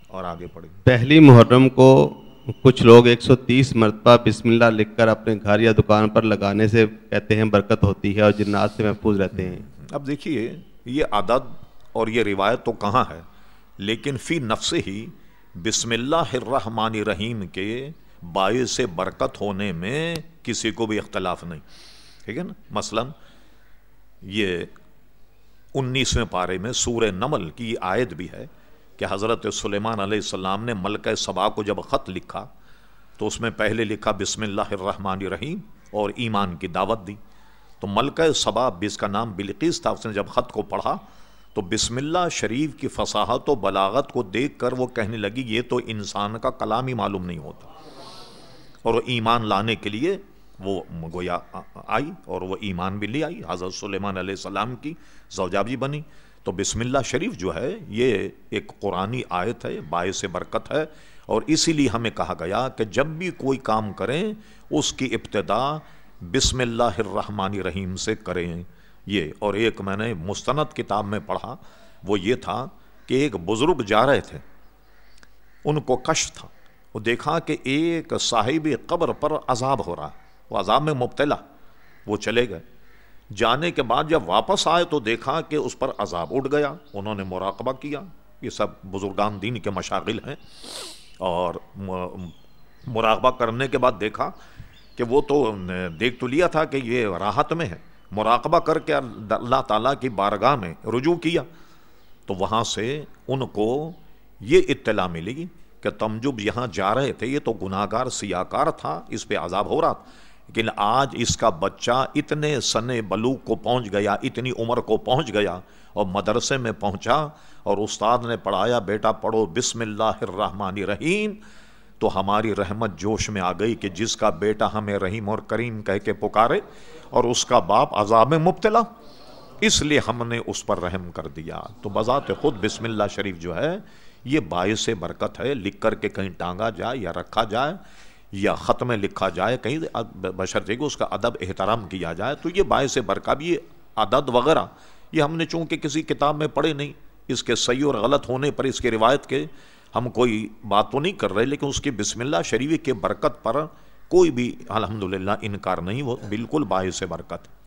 اور آگے پڑھیں۔ پہلی محرم کو کچھ لوگ 130 مرتبہ بسم اللہ لکھ کر اپنے گھر یا دکان پر لگانے سے کہتے ہیں برکت ہوتی ہے اور جنات سے محفوظ رہتے ہیں۔ اب دیکھیے یہ عدد اور یہ روایت تو کہاں ہے، لیکن فی نفس ہی بسم اللہ الرحمن الرحیم کے باعث برکت ہونے میں کسی کو بھی اختلاف نہیں، ٹھیک ہے نا۔ مثلا یہ 19ویں پارے میں سورہ نمل کی آیت بھی ہے کہ حضرت سلیمان علیہ السلام نے ملکہ سبا کو جب خط لکھا تو اس میں پہلے لکھا بسم اللہ الرحمن الرحیم اور ایمان کی دعوت دی۔ تو ملکہ سبا جس کا نام بلقیس تھا، اس نے جب خط کو پڑھا تو بسم اللہ شریف کی فصاحت و بلاغت کو دیکھ کر وہ کہنے لگی یہ تو انسان کا کلام ہی معلوم نہیں ہوتا، اور وہ ایمان لانے کے لیے وہ گویا آئی اور وہ ایمان بھی لے آئی، حضرت سلیمان علیہ السلام کی زوجہ بھی بنی۔ تو بسم اللہ شریف جو ہے یہ ایک قرآنی آیت ہے، باعث برکت ہے، اور اسی لیے ہمیں کہا گیا کہ جب بھی کوئی کام کریں اس کی ابتدا بسم اللہ الرحمن الرحیم سے کریں۔ یہ اور ایک میں نے مستند کتاب میں پڑھا، وہ یہ تھا کہ ایک بزرگ جا رہے تھے، ان کو کشف تھا، وہ دیکھا کہ ایک صاحب قبر پر عذاب ہو رہا، وہ عذاب میں مبتلا، وہ چلے گئے۔ جانے کے بعد جب واپس آئے تو دیکھا کہ اس پر عذاب اٹھ گیا۔ انہوں نے مراقبہ کیا، یہ سب بزرگان دین کے مشاغل ہیں، اور مراقبہ کرنے کے بعد دیکھا کہ وہ تو دیکھ تو لیا تھا کہ یہ راحت میں ہے، مراقبہ کر کے اللہ تعالیٰ کی بارگاہ میں رجوع کیا تو وہاں سے ان کو یہ اطلاع ملی کہ تم جب یہاں جا رہے تھے یہ تو گناہگار سیاکار تھا، اس پہ عذاب ہو رہا تھا، لیکن آج اس کا بچہ اتنے سن بلوغ کو پہنچ گیا، اتنی عمر کو پہنچ گیا اور مدرسے میں پہنچا اور استاد نے پڑھایا بیٹا پڑھو بسم اللہ الرحمن الرحیم، تو ہماری رحمت جوش میں آ گئی کہ جس کا بیٹا ہمیں رحیم اور کریم کہہ کے پکارے اور اس کا باپ عذاب میں مبتلا، اس لیے ہم نے اس پر رحم کر دیا۔ تو بذات خود بسم اللہ شریف جو ہے یہ باعث برکت ہے، لکھ کر کے کہیں ٹانگا جائے یا رکھا جائے یا خط میں لکھا جائے کہیں، بشرطے کہ اس کا ادب احترام کیا جائے، تو یہ باعث برکت بھی عدد وغیرہ یہ ہم نے چونکہ کسی کتاب میں پڑھے نہیں، اس کے صحیح اور غلط ہونے پر اس کی روایت کے ہم کوئی بات تو نہیں کر رہے، لیکن اس کی بسم اللہ شریف کے برکت پر کوئی بھی الحمدللہ انکار نہیں، وہ بالکل باعث برکت ہے۔